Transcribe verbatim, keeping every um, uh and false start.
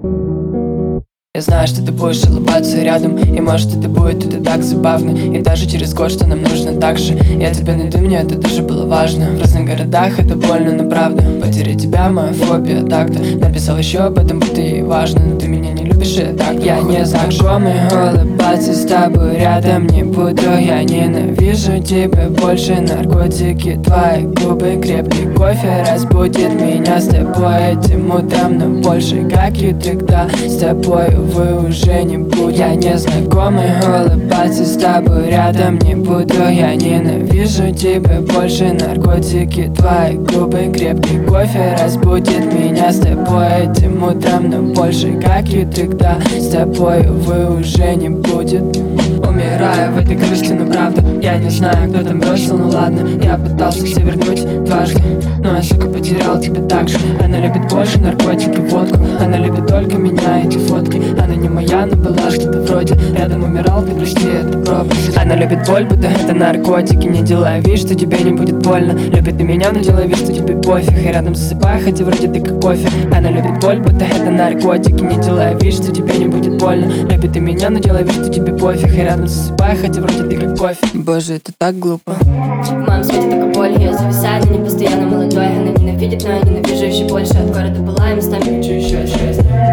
Я знаю, что ты будешь улыбаться рядом, и может это будет это так забавно. И даже через год, что нам нужно так же, я тебя найду, мне это тоже было важно. В разных городах это больно, но правда. Потерять тебя, моя фобия так-то. Написал еще об этом, будто ей важно, но ты меня не любишь, и так я не знакомый. Улыбаться с тобой рядом не буду. Я ненавижу тебя больше. Наркотики, твои губы, крепкий кофе разбудит меня с тобой этим утром. Но больше, как и тогда, с тобой вы уже не будете. Я незнакомый, улыбаться с тобой рядом не буду. Я ненавижу тебя больше. Наркотики, твои губы, крепкий кофе разбудит меня с тобой этим утром. Но больше, как и тогда, с тобой вы уже не будет. Умираю в этой грусти, но правда, я не знаю, кто там бросил, ну ладно. Я пытался все вернуть дважды, но я, сука, потерял тебя так же. Она любит больше наркотики, водку. Она любит только меня, эти фотки. Она не моя, но была что-то вроде. Рядом умирал, ты грусти, это пропасть. Она любит боль, будто это наркотики. Не делая вид, что тебе не будет больно. Любит и меня, но делая вид, что тебе пофиг. И рядом засыпай, хотя вроде ты как кофе. Она любит боль, будто это наркотики. Не делая вид, что тебе не будет больно. Любит и меня, но делая вид, что тебе пофиг. И рядом засыпай, хотя вроде ты как кофе. Боже, это так глупо. В моем свете только боль, я зависаю, но не постоянно молодой. Она ненавидит, но я ненавижу еще больше. От города была, и местами хочу еще шесть.